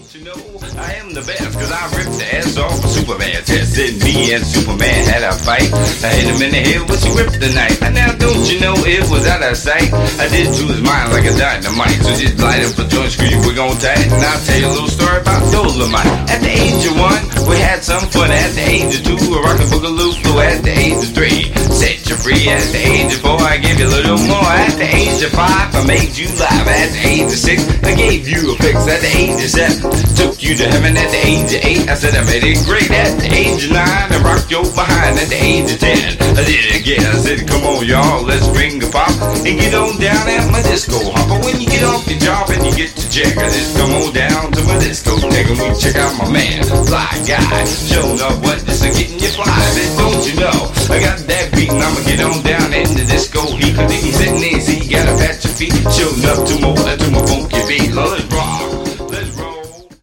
You know, I am the best, cause I ripped the ass off of Superman. Tested me and Superman had a fight. I hit him in the head when she ripped the knife. And now don't you know it was out of sight? I did to his mind like a dynamite. So just light up a joint, screw you, we're gon' tight. And I'll tell you a little story about Dolomite. At the age of 1, we had some fun. At the age of 2, a rockin' boogaloo. At the age of 3, set you free. At the age of 4, I gave you a little more. At the age of 5, I made you laugh. At the age of 6, I gave you a fix. At the age of 7, took you to heaven. At the age of 8, I said I made it great. At the age of 9, I rocked your behind. At the age of 10, I did it again. I said, come on y'all, let's bring the pop and get on down at my disco hopper. When you get off your job and you get to check, I just come on down to my discotheque and we check out my man, Fly Guy. Showing up what this is getting you fly. I said, don't you know, I got that beat and I'ma get on down in the disco heat. Cause he's sitting easy, gotta pat your feet. Showing up to my funky beat. Let's rock.